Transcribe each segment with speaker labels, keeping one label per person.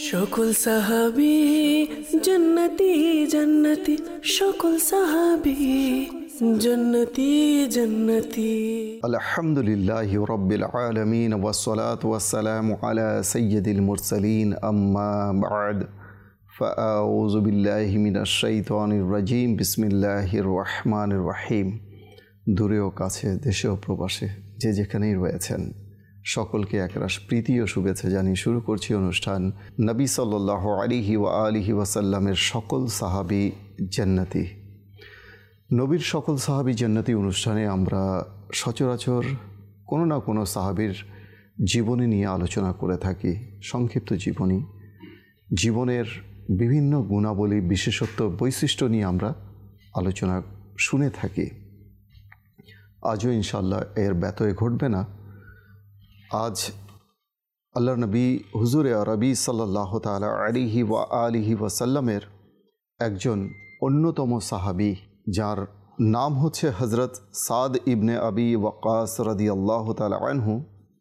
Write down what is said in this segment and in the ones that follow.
Speaker 1: সকল সাহাবী জান্নাতি জান্নাতি, সকল সাহাবী জান্নাতি জান্নাতি।
Speaker 2: আলহামদুলিল্লাহি রাব্বিল আলামিন ওয়াসসালাতু ওয়াসসালামু আলা সাইয়্যিদিল মুরসালিন আম্মা বা'দ। ফাআউযু বিল্লাহি মিনাশ শাইতানির রাজীম। বিসমিল্লাহির রহমানির রহিম। দূরে ও কাছে, দেশে ও প্রবাসে যে যেখানেই রয়েছেন সকলকে একরাশ প্রীতি ও শুভেচ্ছা জানিয়ে শুরু করছি অনুষ্ঠান নবী সাল্লাল্লাহু আলাইহি ওয়া আলিহি ওয়াসাল্লামের সকল সাহাবী জান্নাতি। নবীর সকল সাহাবী জান্নাতি অনুষ্ঠানে আমরা সচরাচর কোনো না কোনো সাহাবীর জীবনী নিয়ে আলোচনা করে থাকি। সংক্ষিপ্ত জীবনী, জীবনের বিভিন্ন গুণাবলী, বিশেষত্ব, বৈশিষ্ট্য নিয়ে আমরা আলোচনা শুনে থাকি। আজও ইনশাআল্লাহ এর ব্যতয় ঘটবে না। আজ আল্লাহর নবী হুজুরে আরবি সাল্লাল্লাহু তাআলা আলাইহি ওয়া আলিহি ওয়াসাল্লামের একজন অন্যতম সাহাবী, যার নাম হচ্ছে হযরত সাদ ইবনে আবি ওয়াক্কাস রাদিয়াল্লাহু তাআলা আনহু,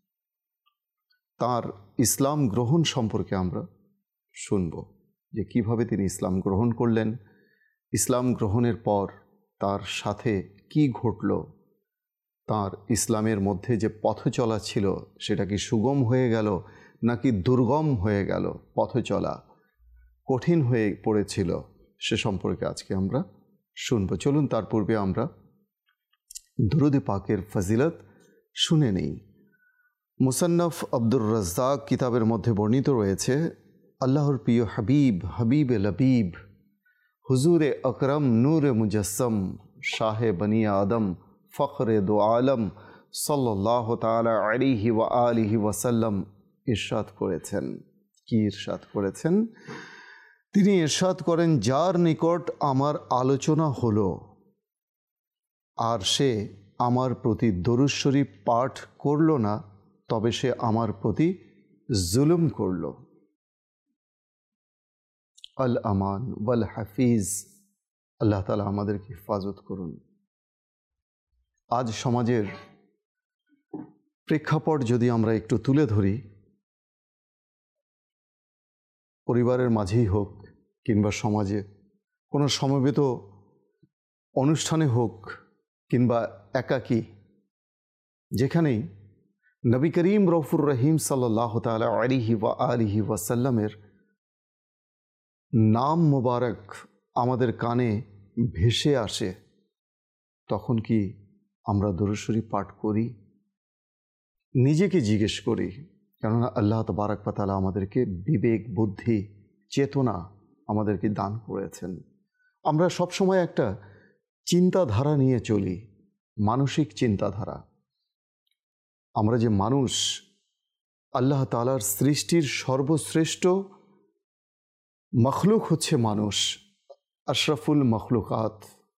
Speaker 2: তার ইসলাম গ্রহণ সম্পর্কে আমরা শুনব যে কিভাবে তিনি ইসলাম গ্রহণ করলেন, ইসলাম গ্রহণের পর তার সাথে কি ঘটল, তার ইসলামের মধ্যে যে পথ চলা ছিল সেটা কি সুগম হয়ে গেল নাকি দুর্গম হয়ে গেল, পথ চলা কঠিন হয়ে পড়েছিল, সে সম্পর্কে আজকে আমরা শুনব। চলুন তার পূর্বে আমরা দুরূদ-ই পাকের ফজিলত শুনে নেই। মুসান্নফ আব্দুর রাজ্জাক কিতাবের মধ্যে বর্ণিত রয়েছে, আল্লাহর প্রিয় হাবিব, হাবিবে লবিব, হুজুরে আকরম, নূরে মুজাসসম, শাহে বনি আদম, ফখরে দো আলম সাল্লাল্লাহু তাআলা আলাইহি ওয়া আলিহি ওয়াসাল্লাম ইরশাদ করেছেন। কি ইরশাদ করেছেন? তিনি ইরশাদ করেন, যার নিকট আমার আলোচনা হলো আর সে আমার প্রতি দরুদ শরীফ পাঠ করল না, তবে সে আমার প্রতি জুলুম করল। আল আমান ওয়াল হাফিজ। আল্লাহ তাআলা আমাদেরকে হেফাজত করুন। আজ সমাজের প্রেক্ষাপট যদি আমরা একটু তুলে ধরি, পরিবারের মাঝেই হোক কিংবা সমাজে কোনো সমবেত অনুষ্ঠানে হোক কিংবা একাকী, যেখানেই নবী করিম রউফুর রহিম সাল্লাল্লাহু তাআলা আলাইহি ওয়া আলিহি ওয়াসাল্লামের নাম মোবারক আমাদের কানে ভেসে আসে, তখন কি আমরা দরুদ শরীফ পাঠ করি? নিজেকে জিজ্ঞেস করি, কেননা আল্লাহ তাবারক ওয়া তাআলা আমাদেরকে বিবেক, বুদ্ধি, চেতনা আমাদেরকে দান করেছেন। আমরা সবসময় একটা চিন্তাধারা নিয়ে চলি, মানসিক চিন্তাধারা। আমরা যে মানুষ, আল্লাহ তাআলার সৃষ্টির সর্বশ্রেষ্ঠ মখলুক হচ্ছে মানুষ, আশরাফুল মখলুকাত।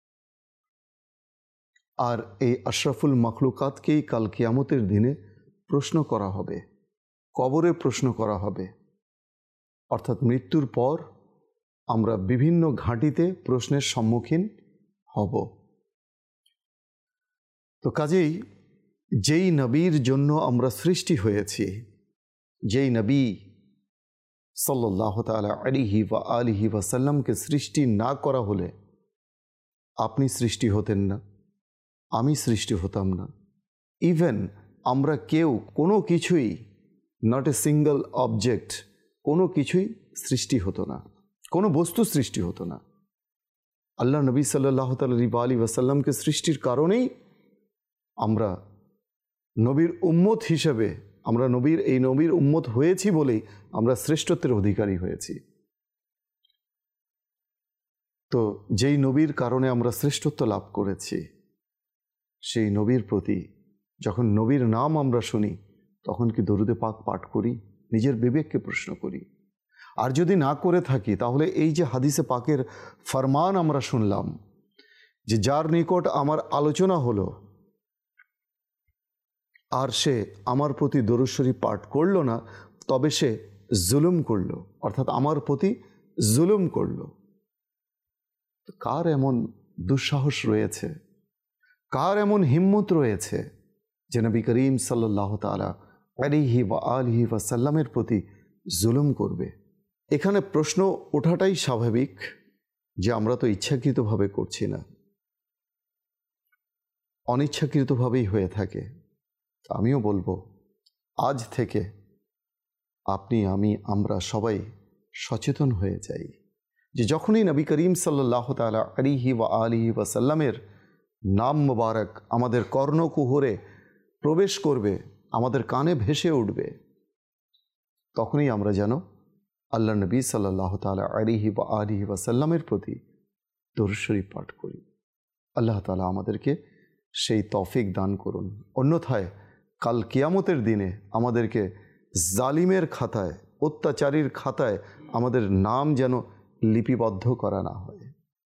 Speaker 2: আর এই আশরাফুল মখলুকাতকেই কাল কিয়ামতের দিনে প্রশ্ন করা হবে, কবরে প্রশ্ন করা হবে, অর্থাৎ মৃত্যুর পর আমরা বিভিন্ন ঘাঁটিতে প্রশ্নের সম্মুখীন হব। তো কাজেই যেই নবীর জন্য আমরা সৃষ্টি হয়েছি, যেই নবী সাল্লাল্লাহু তাআলা আলাইহি ওয়া আলিহি ওয়াসাল্লামকে সৃষ্টি না করা হলে আপনি সৃষ্টি হতেন না, আমি সৃষ্টি হতাম না। ইভেন আমরা কেউ কোনো কিছুই, নট এ সিঙ্গল অবজেক্ট, কোনো কিছুই সৃষ্টি হতো না, কোনো বস্তু সৃষ্টি হতো না। আল্লাহ নবী সাল্লাল্লাহু তাআলা আলাইহি ওয়াসাল্লামকে সৃষ্টির কারণেই আমরা নবীর উম্মত হিসেবে, আমরা এই নবীর উম্মত হয়েছি বলেই আমরা শ্রেষ্ঠত্বের অধিকারী হয়েছি। তো যেই নবীর কারণে আমরা শ্রেষ্ঠত্ব লাভ করেছি, সেই নবীর প্রতি যখন নবীর নাম আমরা শুনি, তখন কি দরুদে পাক পাঠ করি? নিজের বিবেককে প্রশ্ন করি। আর যদি না করে থাকি, তাহলে এই যে হাদিসে পাকের ফরমান আমরা শুনলাম যে যার নিকট আমার আলোচনা হলো আর সে আমার প্রতি দরুদ শরীফ পাঠ করল না, তবে সে জুলুম করল, অর্থাৎ আমার প্রতি জুলুম করল। কার এমন দুঃসাহস রয়েছে, কার এমন হিম্মত রয়েছে যে নবী করিম সাল্লাল্লাহু তাআলা আলাইহি ওয়া আলিহি ওয়াসাল্লামের প্রতি জুলুম করবে? এখানে প্রশ্ন ওঠাটাই স্বাভাবিক যে আমরা তো ইচ্ছাকৃতভাবে করছি না, অনিচ্ছাকৃতভাবেই হয়ে থাকে। আমিও বলবো আজ থেকে আপনি, আমি, আমরা সবাই সচেতন হয়ে যাই যে যখনই নবী করিম সাল্লাল্লাহু তাআলা আলাইহি ওয়া আলিহি ওয়াসাল্লামের নাম মুবারক আমাদের কর্ণকুহরে প্রবেশ করবে, আমাদের কানে ভেসে উঠবে, তখনই আমরা যেন আল্লাহ নবী সাল্লাল্লাহু তাআলা আলাইহি ওয়া আলিহি ওয়াসাল্লামের প্রতি দরুদ শরীফ পাঠ করি। আল্লাহ তাআলা আমাদেরকে সেই তৌফিক দান করুন। অন্যথায় কাল কিয়ামতের দিনে আমাদেরকে জালিমের খাতায়, অত্যাচারীর খাতায় আমাদের নাম যেন লিপিবদ্ধ করা না হয়।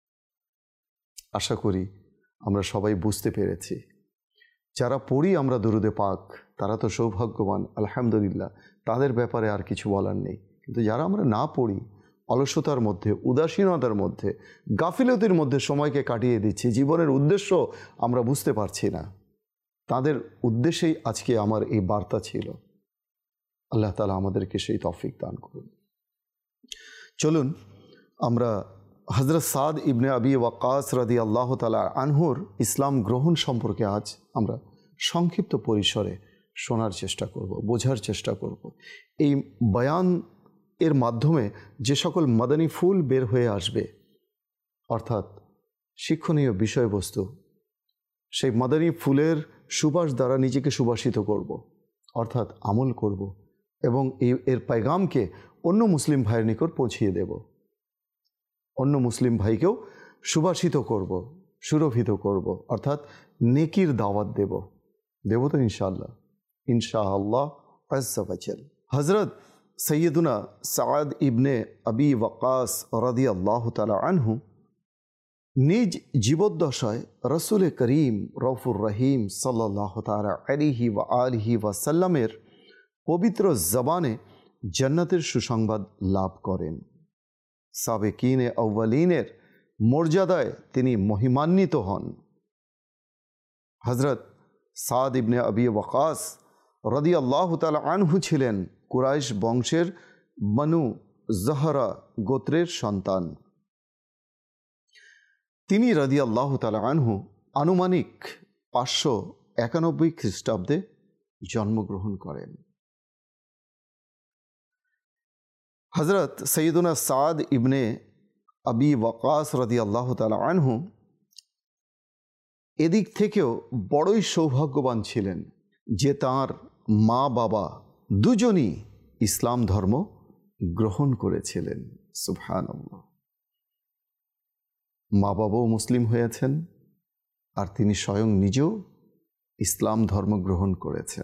Speaker 2: আশা করি আমরা সবাই বুঝতে পেরেছি। যারা পড়ি আমরা দরুদে পাক তারা তো সৌভাগ্যবান, আলহামদুলিল্লাহ, তাদের ব্যাপারে আর কিছু বলার নেই। কিন্তু যারা আমরা না পড়ি, অলসতার মধ্যে, উদাসীনতার মধ্যে, গাফিলতির মধ্যে সময়কে কাটিয়ে দিচ্ছি, জীবনের উদ্দেশ্য আমরা বুঝতে পারছি না, তাদের উদ্দেশ্যেই আজকে আমার এই বার্তা ছিল। আল্লাহ তাআলা আমাদেরকে সেই তৌফিক দান করুন। চলুন আমরা হযরত সাদ ইবনে আবি ওয়াক্কাস রাদিয়াল্লাহু তাআলা আনহুর ইসলাম গ্রহণ সম্পর্কে আজ আমরা সংক্ষিপ্ত পরিসরে শোনার চেষ্টা করব, বোঝার চেষ্টা করব। এই বয়ান এর মাধ্যমে যে সকল মাদানী ফুল বের হয়ে আসবে, অর্থাৎ শিক্ষণীয় বিষয়বস্তু, সেই মাদানী ফুলের সুবাস দ্বারা নিজেকে সুবাসিত করব, অর্থাৎ আমল করব এবং এর পেগামকে অন্য মুসলিম ভাইয়ের নিকট পৌঁছিয়ে দেব, অন্য মুসলিম ভাইকেও সুবাসিত করব, সুরভিত করব, অর্থাৎ নেকির দাওয়াত দেব তো ইনশাআল্লাহ, ইনশাআল্লাহ আজ্জা ওয়াজাল। হযরত সৈয়দুনা সাদ ইবনে আবি ওয়াক্কাস রাদিয়াল্লাহু তাআলা আনহু নিজ জীবদ্দশায় রসুল করিম রউফুর রহিম সাল্লাল্লাহু তাআলা আলাইহি ওয়া আলিহি ওয়াসাল্লামের পবিত্র জবানে জান্নাতের সুসংবাদ লাভ করেন। সাবেকিনে আউয়ালিনের মর্যাদায় তিনি মহিমান্বিত হন। হযরত সাদ ইবনে আবি ওয়াক্কাস রাদিয়াল্লাহু তাআলা আনহু ছিলেন কুরাইশ বংশের বনু জহরা গোত্রের সন্তান। তিনি রাদিয়াল্লাহু তাআলা আনহু আনুমানিক 591 খ্রিস্টাব্দে জন্মগ্রহণ করেন। হযরত সৈয়দুনা সাদ ইবনে আবি ওয়াক্কাস রাদিয়াল্লাহু তাআলা আনহু এদিক থেকেও বড়ই সৌভাগ্যবান ছিলেন যে তাঁর মা বাবা দুজনই ইসলাম ধর্ম গ্রহণ করেছিলেন। সুবহানাল্লাহ, মা বাবাও মুসলিম হয়েছেন আর তিনি স্বয়ং নিজেও ইসলাম ধর্ম গ্রহণ করেছেন।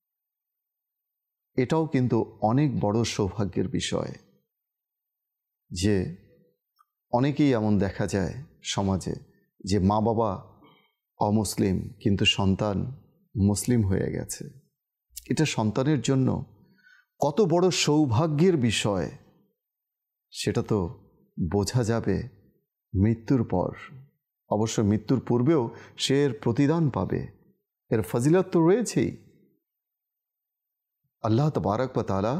Speaker 2: এটাও কিন্তু অনেক বড় সৌভাগ্যের বিষয় যে অনেকেই এমন দেখা যায় সমাজে যে মা বাবা অমুসলিম কিন্তু সন্তান মুসলিম হয়ে গেছে। এটা সন্তানের জন্য কত বড় সৌভাগ্যের বিষয় সেটা তো বোঝা যাবে মৃত্যুর পর। অবশ্য মৃত্যুর পূর্বেও সে এর প্রতিদান পাবে, এর ফজিলত তো রয়েছেই। আল্লাহ তাবারক ওয়া তাআলা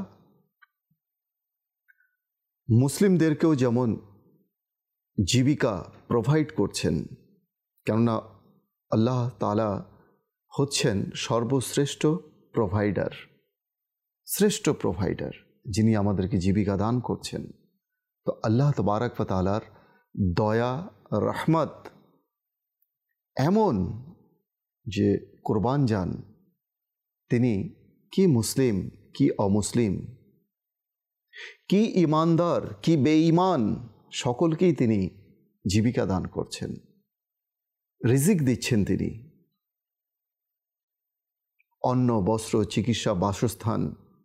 Speaker 2: মুসলিমদেরকেও যেমন জীবিকা প্রোভাইড করছেন, কেননা আল্লাহ তাআলা হচ্ছেন সর্বশ্রেষ্ঠ প্রোভাইডার, শ্রেষ্ঠ প্রোভাইডার, যিনি আমাদেরকে জীবিকা দান করছেন। তো আল্লাহ তাবারক ওয়া তাআলার দয়া রহমত এমন যে কুরবান যান তিনি কি মুসলিম কি অমুসলিম, কি ইমানদার কি বেঈমান, সকলকেই তিনি জীবিকা দান করছেন, রিজিক দিচ্ছেন তিনি। অন্ন, বস্ত্র, চিকিৎসা, বাসস্থান,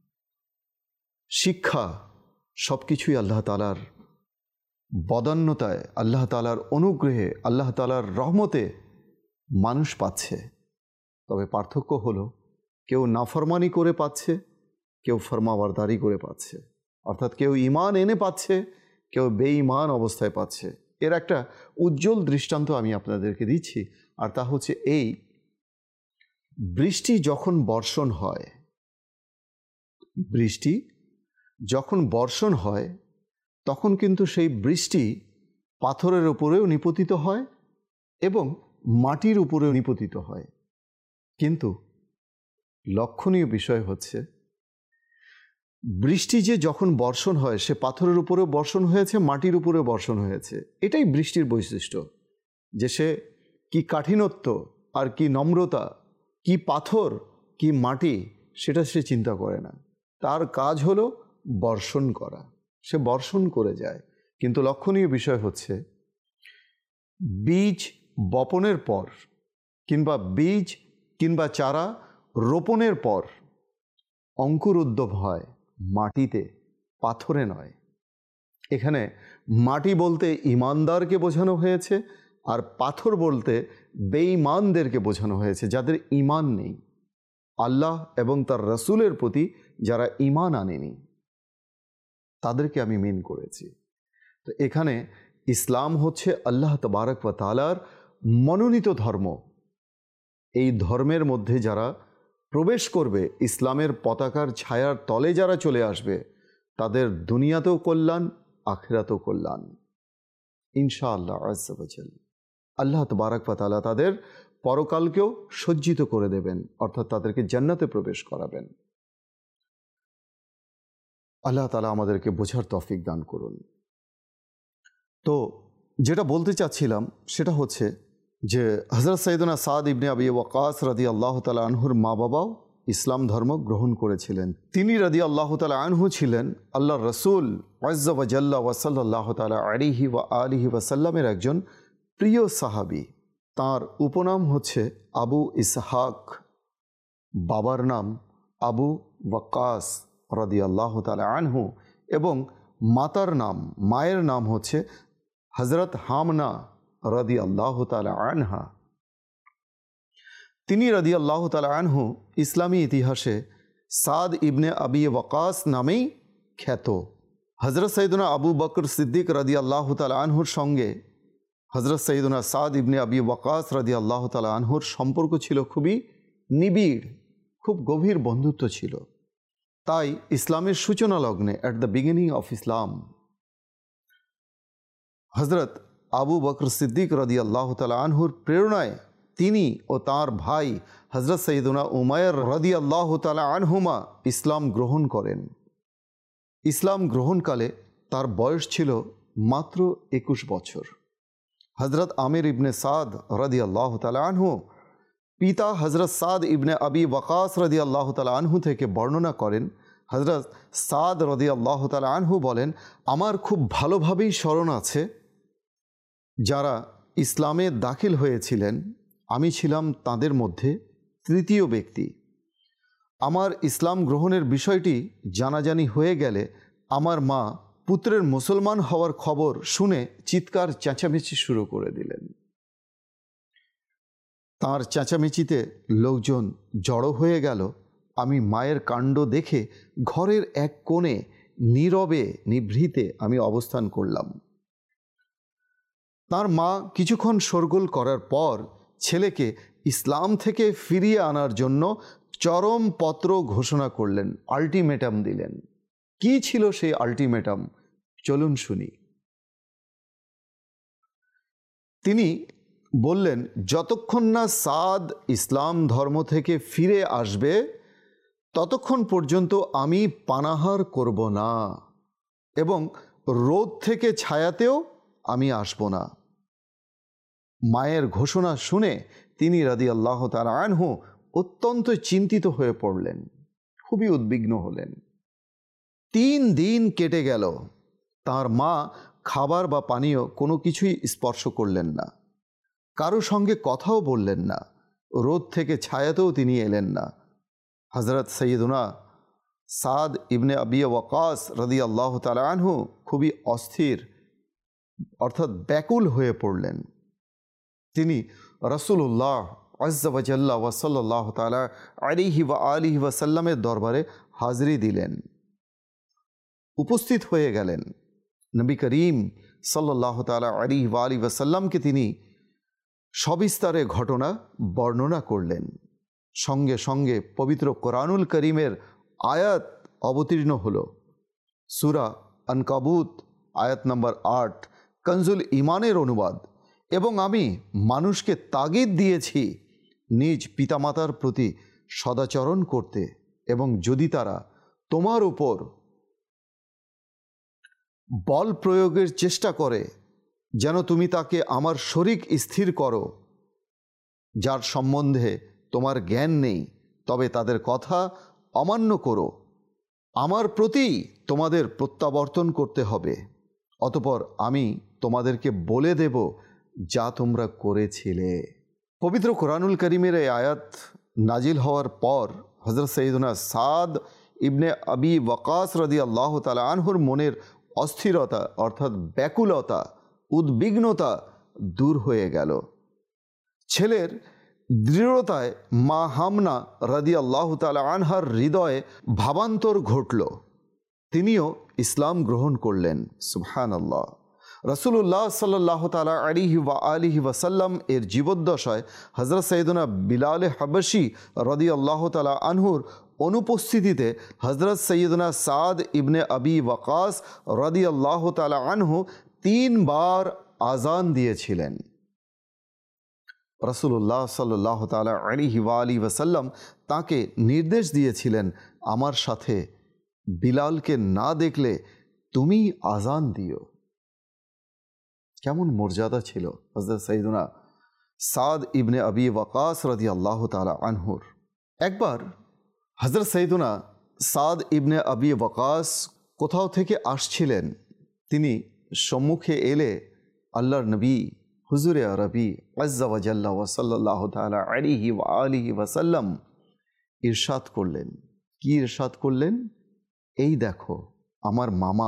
Speaker 2: শিক্ষা সব কিছুই আল্লাহ তাআলার বদান্যতায়, আল্লাহ তাআলার অনুগ্রহে, আল্লাহ তাআলার রহমতে মানুষ পাচ্ছে। তবে পার্থক্য হলো কেউ নাফরমানি করে পাচ্ছে, কেউ ফরমাবরদারি করে পাচ্ছে, অর্থাৎ কেউ ঈমান এনে পাচ্ছে, কেউ বেঈমান অবস্থায় পাচ্ছে। এর একটা উজ্জ্বল দৃষ্টান্ত আমি আপনাদেরকে দিচ্ছি, আর তা হচ্ছে এই, বৃষ্টি যখন বর্ষণ হয়, বৃষ্টি যখন বর্ষণ হয় তখন কিন্তু সেই বৃষ্টি পাথরের উপরেও নিপতিত হয় এবং মাটির উপরেও নিপতিত হয়। কিন্তু লক্ষণীয় বিষয় হচ্ছে, বৃষ্টি যে যখন বর্ষণ হয় সে পাথরের উপরেও বর্ষণ হয়েছে, মাটির উপরেও বর্ষণ হয়েছে। এটাই বৃষ্টির বৈশিষ্ট্য, যে সে কি কাঠিন্যত্ব আর কি নম্রতা, কি পাথর কি মাটি, সেটা সে চিন্তা করে না। তার কাজ হলো বর্ষণ করা, সে বর্ষণ করে যায়। কিন্তু লক্ষণীয় বিষয় হচ্ছে, বীজ বপনের পর কিংবা বীজ কিংবা চারা রোপণের পর অঙ্কুরোদ্গম হয় মাটিতে, পাথরে নয়। এখানে মাটি বলতে ইমানদারকে বোঝানো হয়েছে, আর পাথর বলতে বেঈমানদেরকে বোঝানো হয়েছে, যাদের ঈমান নেই, আল্লাহ এবং তার রাসূলের প্রতি যারা ঈমান আনেনি, তাদেরকে আমি মিন করেছি। তো এখানে ইসলাম হচ্ছে আল্লাহ তাবারক ওয়া তাআলার মনোনীত ধর্ম। এই ধর্মের মধ্যে যারা প্রবেশ করবে, ইসলামের পতাকার ছায়ার তলে যারা চলে আসবে, তাদের দুনিয়াতেও কল্যাণ, আখিরাতেও কল্যাণ ইনশাআল্লাহ আযজা ওয়া জাল। আল্লাহ তাবারক ওয়া তাআলা তাদের পরকালকেও সজ্জিত করে দেবেন, অর্থাৎ তাদেরকে জান্নাতে প্রবেশ করাবেন। আল্লাহ তাআলা আমাদেরকে বোঝার তৌফিক দান করুন। তো যেটা বলতে চাচ্ছিলাম সেটা হচ্ছে যে হযরত সাইয়েদনা সাদ ইবনে আবি ওয়াক্কাস রাদিয়াল্লাহু তাআলা আনহুর মা বাবাও ইসলাম ধর্ম গ্রহণ করেছিলেন। তিনি রাদিয়াল্লাহু তাআলা আনহু ছিলেন আল্লাহর রাসূল আযজা ওয়া জাল্লা ওয়া সাল্লাল্লাহু তাআলা আলাইহি ওয়া আলিহি ওয়া সাল্লামের একজন প্রিয় সাহাবী। তার উপনাম হচ্ছে আবু ইসহাক, বাবার নাম আবু ওয়াক্কাস রাদিয়াল্লাহু তাআলা আনহু, এবং মায়ের নাম হচ্ছে হযরত হামনা রাদিয়াল্লাহু তাআলা আনহা। তিনি রাদিয়াল্লাহু তাআলা আনহু ইসলামী ইতিহাসে সাদ ইবনে আবি ওয়াক্কাস নামেই খ্যাত। হযরত সৈয়দনা আবু বকর সিদ্দিক রাদিয়াল্লাহু তাআলা আনহুর সঙ্গে হযরত সৈয়দনা সাদ ইবনে আবি ওয়াক্কাস রাদিয়াল্লাহু তাআলা আনহুর সম্পর্ক ছিল খুবই নিবিড়, খুব গভীর বন্ধুত্ব ছিল। তাই ইসলামের সূচনা লগ্নে, at the beginning of Islam, হযরত আবু বকর সিদ্দিক রাদিয়াল্লাহু তাআলা আনহুর প্রেরণায় তিনি ও তাঁর ভাই হযরত সৈয়দনা উমাইর রাদিয়াল্লাহু তাআলা আনহুমা ইসলাম গ্রহণ করেন। ইসলাম গ্রহণকালে তার বয়স ছিল মাত্র 21 বছর। হযরত আমির ইবনে সাদ রাদিয়াল্লাহু তাআলা আনহু পিতা হযরত সাদ ইবনে আবি ওয়াক্কাস রাদিয়াল্লাহু তাআলা আনহু থেকে বর্ণনা করেন। হযরত সাদ রাদিয়াল্লাহু তাআলা আনহু বলেন, আমার খুব ভালোভাবেই স্মরণ আছে, যারা ইসলামে দাখিল হয়েছিলেন আমি ছিলাম তাদের মধ্যে তৃতীয় ব্যক্তি। আমার ইসলাম গ্রহণের বিষয়টি জানাজানি হয়ে গেলে আমার মা পুত্রের মুসলমান হওয়ার খবর শুনে চিৎকার চেঁচামেচি শুরু করে দিলেন। তাঁর চেঁচামেচিতে লোকজন জড়ো হয়ে গেল। আমি মায়ের কাণ্ড দেখে ঘরের এক কোণে নীরবে নিভৃতে আমি অবস্থান করলাম। তার মা কিছুক্ষণ শোরগোল করার পর ছেলেকে ইসলাম থেকে ফিরিয়ে আনার জন্য চরম পত্র ঘোষণা করলেন, আল্টিমেটাম দিলেন। কি ছিল সেই আল্টিমেটাম? চলুন শুনি। তিনি বললেন, যতক্ষণ না সাদ ইসলাম ধর্ম থেকে ফিরে আসবে ততক্ষণ পর্যন্ত আমি পানাহার করব না, এবং রোদ থেকে ছায়াতেও আমি আসব না। মায়ের ঘোষণা শুনে তিনি রাদিয়াল্লাহু তাআলা আনহু অত্যন্ত চিন্তিত হয়ে পড়লেন, খুবই উদ্বিগ্ন হলেন। 3 দিন কেটে গেল, তার মা খাবার বা পানীয় কোনো কিছুই স্পর্শ করলেন না, কারো সঙ্গে কথাও বললেন না, রোদ থেকে ছায়াতেও তিনি এলেন না। হযরত সৈয়দনা সাদ ইবনে আবি ওয়াক্কাস রাদিয়াল্লাহু তাআলা আনহু খুবই অস্থির, অর্থাৎ ব্যাকুল হয়ে পড়লেন। তিনি রাসূলুল্লাহ আযজা ওয়া জাল্লা ওয়া সাল্লাল্লাহু তাআলা আলাইহি ওয়া আলিহি ওয়া সাল্লামের দরবারে হাজিরি দিলেন, উপস্থিত হয়ে গেলেন। নবী করিম সাল্লাল্লাহু তাআলা আলাইহি ওয়া আলিহি ওয়া সাল্লামকে তিনি সবিস্তারে ঘটনা বর্ণনা করলেন। সঙ্গে সঙ্গে পবিত্র কোরআনুল করিমের আয়াত অবতীর্ণ হল। সূরা আনকাবুত আয়াত নম্বর 8 কনজুল ইমানের অনুবাদ। এবং আমি মানুষকে তাগিদ দিয়েছি নিজ পিতামাতার প্রতি সদাচরণ করতে, এবং যদি তারা তোমার উপর বল প্রয়োগের চেষ্টা করে যেন তুমি তাকে আমার শরীক স্থির করো যার সম্বন্ধে তোমার জ্ঞান নেই, তবে তাদের কথা অমান্য করো। আমার প্রতি তোমাদের প্রত্যাবর্তন করতে হবে, অতঃপর আমি তোমাদেরকে বলে দেব যা তোমরা করেছিলে। পবিত্র কোরআনুল করিমের এই আয়াত নাজিল হওয়ার পর হযরত সৈয়দনা সাদ ইবনে আবি ওয়াকাস রাদিয়াল্লাহু তাআলা আনহুর মনের অস্থিরতা অর্থাৎ ব্যাকুলতা, উদ্বিগ্নতা দূর হয়ে গেল। ছেলের দৃঢ়তায় মা হামনা রাদিয়াল্লাহু তাআলা আনহার হৃদয়ে ভাবান্তর ঘটল। তিনিও ইসলাম গ্রহণ করলেন। সুবহানাল্লাহ। রাসূলুল্লাহ সাল্লাল্লাহু তাআলা আলাইহি ওয়াসাল্লাম এর জীবদ্দশায় হযরত সৈয়দনা বিলাল হাবশী রাদিয়াল্লাহু তাআলা আনহুর অনুপস্থিতিতে হযরত সৈয়দনা সাদ ইবনে আবি ওয়াকাস রাদিয়াল্লাহু তাআলা আনহু 3 বার আজান দিয়েছিলেন। রাসূলুল্লাহ সাল্লাল্লাহু তাআলা আলাইহি ওয়াসাল্লাম তাকে নির্দেশ দিয়েছিলেন, আমার সাথে বিলালকে না দেখলে তুমি আজান দিও। কেমন মর্যাদা ছিল হযরত সৈয়দনা সাদ ইবনে আবি ওয়াকাস রাদিয়াল্লাহু তাআলা আনহুর। একবার হযরত সৈয়দনা সাদ ইবনে আবি ওয়াকাস কোথাও থেকে আসছিলেন। তিনি সম্মুখে এলে আল্লাহর নবী হুজুরে আরবি আজ্জা ওয়া জাল্লা ওয়া সাল্লাল্লাহু তাআলা আলাইহি ওয়াসাল্লাম ইরশাদ করলেন। কি ইরশাদ করলেন? এই দেখো আমার মামা,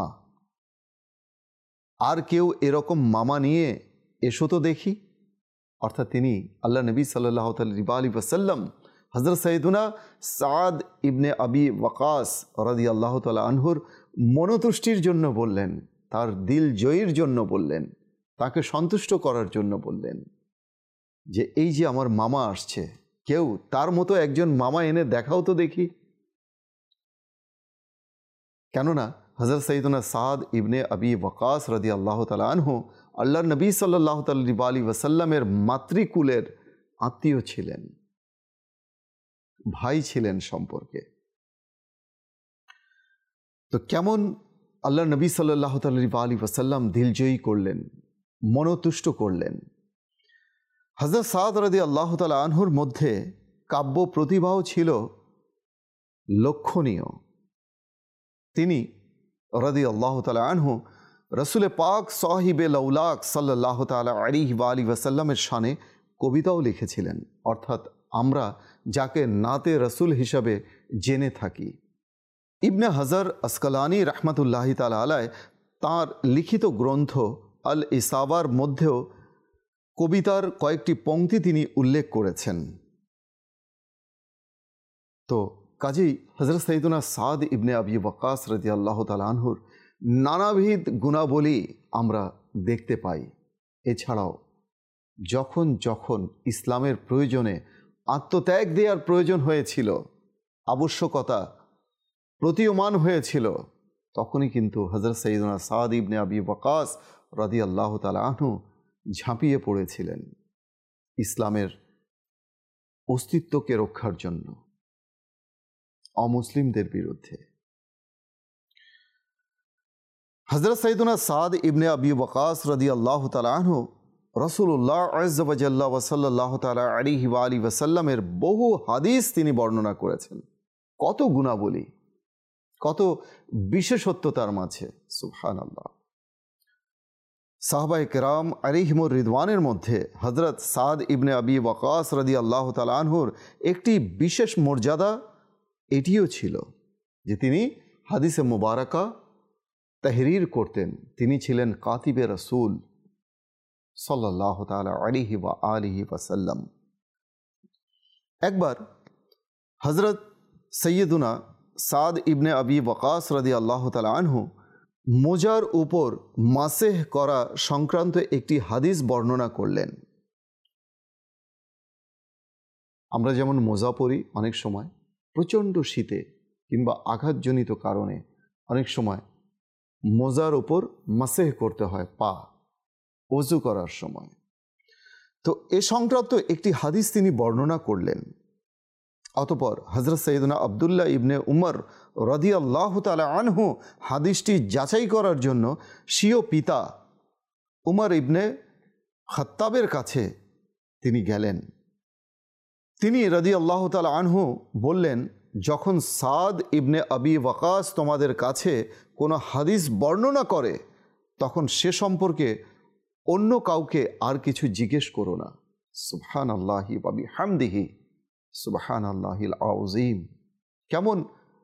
Speaker 2: আর কেউ এরকম মামা নিয়ে এসো তো দেখি। অর্থাৎ তিনি আল্লাহ নবী সাল্লাল্লাহু আলাইহি ওয়াসাল্লাম হযরত সৈয়দনা সাদ ইবনে আবি ওয়াকাস রাদিয়াল্লাহু তাআলা আনহুর মনোতুষ্টির জন্য বললেন, তার দিল জয়ীর জন্য বললেন, তাকে সন্তুষ্ট করার জন্য বললেন যে এই যে আমার মামা আসছে, কেউ তার মতো একজন মামা এনে দেখাও তো দেখি। কেননা হযরত সৈয়দনা সাদ ইবনে আবি ওয়াকাস রাদিয়াল্লাহু তাআলা আনহু আল্লাহর নবী সাল্লাল্লাহু আলাইহি ওয়াসাল্লামের মাতৃকুলের আত্মীয় ছিলেন, ভাই ছিলেন সম্পর্কে। তো কেমন আল্লাহর নবী সাল্লাল্লাহু আলাইহি ওয়াসাল্লাম দিলজয়ী করলেন, মনোতুষ্ট করলেন। হযরত সাদ রাদিয়াল্লাহু তাআলা আনহুর মধ্যে কাব্য প্রতিভাও ছিল লক্ষণীয়। তিনি রাদিয়াল্লাহু তাআলা আনহু রসুলে পাক সাহিবে লাউলাক সাল্লাল্লাহু তাআলা আলাইহি ওয়াসাল্লামের শানে কবিতাও লিখেছিলেন, অর্থাৎ আমরা যাকে নাতে রসুল হিসাবে জেনে থাকি। ইবনে হাজার আসকালানি রাহমাতুল্লাহি তাআলা আলাইহি তাঁর লিখিত গ্রন্থ আল ইসাবার মধ্যেও কবিতার কয়েকটি পংক্তি তিনি উল্লেখ করেছেন। তো কাজেই হযরত সৈয়দনা সাদ ইবনে আবি ওয়াকাস রাদিয়াল্লাহু তাআলা আনহুর নানাবিধ গুণাবলী আমরা দেখতে পাই। এছাড়াও যখন যখন ইসলামের প্রয়োজনে আত্মত্যাগ দেওয়ার প্রয়োজন হয়েছিল, আবশ্যকতা প্রতীয়মান হয়েছিল, তখনই কিন্তু হযরত সৈয়দনা সাদ ইবনে আবি ওয়াকাস রাদিয়াল্লাহু তাআলা আনহু ঝাঁপিয়ে পড়েছিলেন ইসলামের অস্তিত্বকে রক্ষার জন্য অমুসলিমদের বিরুদ্ধে। হযরত সৈয়দনা সাদ ইবনে আবি ওয়াকাস রাদিয়াল্লাহু তাআলা আনহু রাসূলুল্লাহ আযজা ওয়া জাল্লা ওয়া সাল্লাল্লাহু তাআলা আলাইহি ওয়াসাল্লামের বহু হাদিস তিনি বর্ণনা করেছেন। কত গুণাবলী, কত বিশেষত্ব তার মাঝে, সুবহানাল্লাহ। সাহাবায়ে কেরাম আলাইহিমুর রিদওয়ানের মধ্যে হযরত সাদ ইবনে আবি ওয়াকাস রাদিয়াল্লাহু তাআলা আনহুর একটি বিশেষ মর্যাদা এটিও ছিল যে তিনি হাদিসে মুবারাকা তাহরির করতেন। তিনি ছিলেন কাতিবে রাসূল সাল্লাল্লাহু তাআলা আলাইহি ওয়াসাল্লাম। একবার হযরত সৈয়দুনা সাদ ইবনে আবি ওয়াকাস রাদিয়াল্লাহু তাআলা আনহু মোজার উপর মাসেহ করা সংক্রান্ত একটি হাদিস বর্ণনা করলেন। আমরা যেমন মোজা পরি অনেক সময় প্রচণ্ড শীতে কিংবা আঘাতজনিত কারণে অনেক সময় মোজার উপর মাসেহ করতে হয় পা ওযু করার সময়। তো এ সংক্রান্ত একটি হাদিস তিনি বর্ণনা করলেন। অতঃপর হযরত সৈয়দনা আব্দুল্লাহ ইবনে উমর রাদিয়াল্লাহু তাআলা আনহু হাদিসটি যাচাই করার জন্য স্বীয় পিতা উমর ইবনে খাত্তাবের কাছে তিনি গেলেন। তিনি রাদিয়াল্লাহু তাআলা আনহু বললেন, যখন সাদ ইবনে আবি ওয়াকাস তোমাদের কাছে কোনো হাদিস বর্ণনা করে তখন সে সম্পর্কে অন্য কাউকে আর কিছু জিজ্ঞেস করো না। সুবহানাল্লাহি ওয়া বিহামদিহি সুবহানাল্লাহিল আযীম। কেমন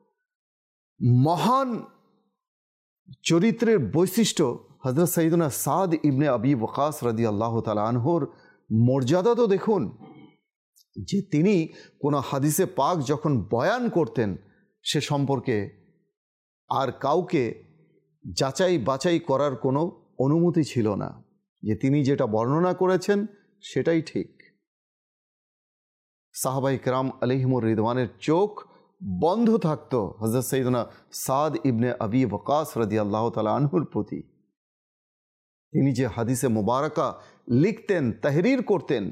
Speaker 2: মহান চরিত্রের বৈশিষ্ট্য! হযরত সাইয়্যিদুনা সাদ ইবনে আবি ওয়াকাস রাদিয়াল্লাহু তাআলা আনহুর মর্যাদা তো দেখুন, যে তিনি কোনো হাদিসে পাক যখন বয়ান করতেন সে সম্পর্কে আর কাউকে যাচাই বাছাই করার কোনো অনুমতি ছিল না, যে তিনি যেটা বর্ণনা করেছেন সেটাই ঠিক। সাহাবায়ে কেরাম আলাইহিমুর রিদওয়ানের চোখ বন্ধ থাকতো হযরত সাইয়্যিদুনা সাদ ইবনে আবি ওয়াকাস রাদিয়াল্লাহু তাআলা আনহুর প্রতি। তিনি যে হাদিসে মুবারাকা লিখতেন, তাহরির করতেন,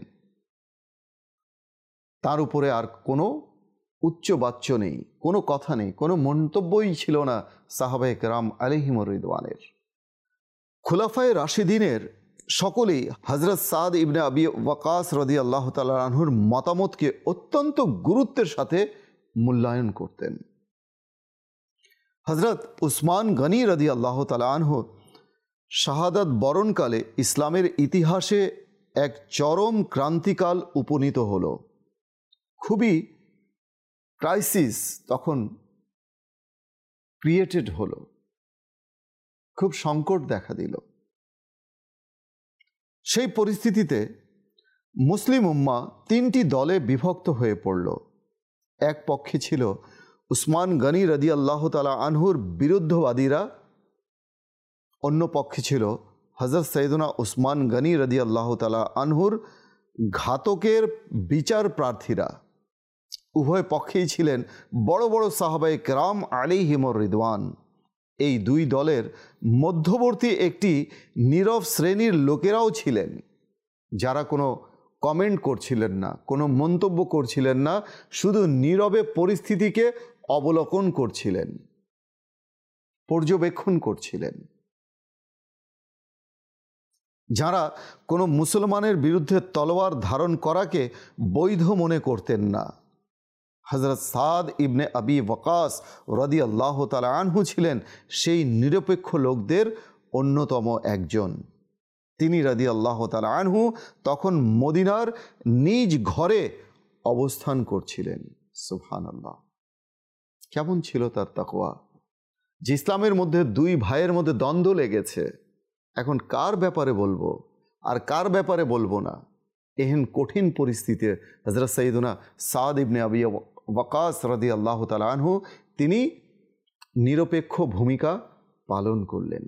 Speaker 2: তার উপরে আর কোনো উচ্চবাচ্য নেই, কোনো কথা নেই, কোনো মন্তব্যই ছিল না সাহাবায়ে কেরাম আলাইহিমুর রিদওয়ানের। খুলাফায়ে রাশিদিনের সকলেই হযরত সাদ ইবনে আবি ওয়াকাস রাদিয়াল্লাহু তাআলা আনহুর মতামতকে অত্যন্ত গুরুত্বের সাথে মূল্যায়ন করতেন। হযরত উসমান গনি রাদিয়াল্লাহু তাআলা আনহু শাহাদাত বরণকালে ইসলামের ইতিহাসে এক চরম ক্রান্তিকাল উপনীত হলো। খুবই ক্রাইসিস তখন ক্রিয়েটেড হলো, খুব সংকট দেখা দিল। সেই পরিস্থিতিতে মুসলিম উম্মাহ তিনটি দলে বিভক্ত হয়ে পড়ল। এক পক্ষে ছিল উসমান গনি রাদিয়াল্লাহু তাআলা আনহুর বিরুদ্ধবাদীরা, অন্য পক্ষে ছিল হযরত সৈয়দনা উসমান গনি রাদিয়াল্লাহু তাআলা আনহুর ঘাতকের বিচার প্রার্থীরা। উভয় পক্ষেই ছিলেন বড় বড় সাহাবায়ে কেরাম আলাইহিমুর রিদওয়ান। এই দুই দলের মধ্যবর্তী একটি নীরব শ্রেণীর লোকেরাও ছিলেন, যারা কোনো কমেন্ট করছিলেন না, কোনো মন্তব্য করছিলেন না, শুধু নীরবে পরিস্থিতিকে অবলোকন করছিলেন, পর্যবেক্ষণ করছিলেন, যারা কোনো মুসলমানের বিরুদ্ধে তলোয়ার ধারণ করাকে বৈধ মনে করতেন না। হযরত সাদ ইবনে আবি ওয়াকাস রাদিয়াল্লাহু তাআলা আনহু ছিলেন সেই নিরপেক্ষ লোকদের অন্যতম একজন। তিনি রাদিয়াল্লাহু তাআলা আনহু তখন মদিনার নিজ ঘরে অবস্থান করছিলেন। সুবহানাল্লাহ! কেমন ছিল তার তাকওয়া! যে ইসলামের মধ্যে দুই ভাইয়ের মধ্যে দ্বন্দ্ব লেগেছে, এখন কার ব্যাপারে বলবো আর কার ব্যাপারে বলবো না, এহেন কঠিন পরিস্থিতিতে হযরত সাইয়্যিদুনা সাদ ইবনে আবি ওয়াকাস রাদিয়াল্লাহু তাআলা আনহু তিনি নিরপেক্ষ ভূমিকা পালন করলেন।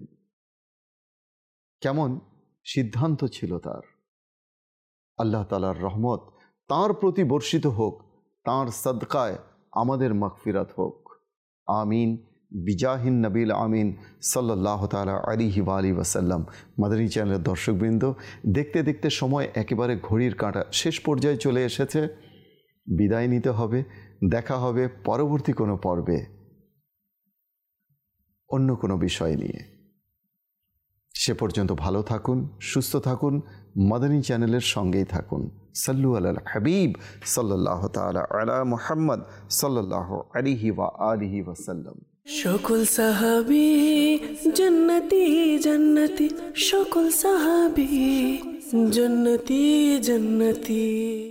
Speaker 2: কেমন সিদ্ধান্ত ছিল তার! আল্লাহ তাআলার রহমত তাঁর প্রতি বর্ষিত হোক, তাঁর সদকায় আমাদের মাগফিরাত হোক। আমিন বিজাহিন নবীল আমিন সাল্লাল্লাহু তাআলা আলাইহি ওয়া আলিহি ওয়াসাল্লাম। মাদানী চ্যানেলের দর্শকবৃন্দ, দেখতে দেখতে সময় একেবারে ঘড়ির কাঁটা শেষ পর্যায়ে চলে এসেছে। বিদায় নিতে হবে। দেখা হবে পরবর্তী কোনো পর্বে অন্য কোনো বিষয় নিয়ে। সে পর্যন্ত ভালো থাকুন, সুস্থ থাকুন, মাদানী চ্যানেলের সঙ্গেই থাকুন। সাল্লু আলাল হাবিব সাল্লাল্লাহু তাআলা আলা মুহাম্মদ সাল্লাল্লাহু আলাইহি ওয়া আলিহি ওয়াসাল্লাম।
Speaker 1: সকল সাহাবী জান্নাতি জান্নাতি, সকল সাহাবী জান্নাতি জান্নাতি।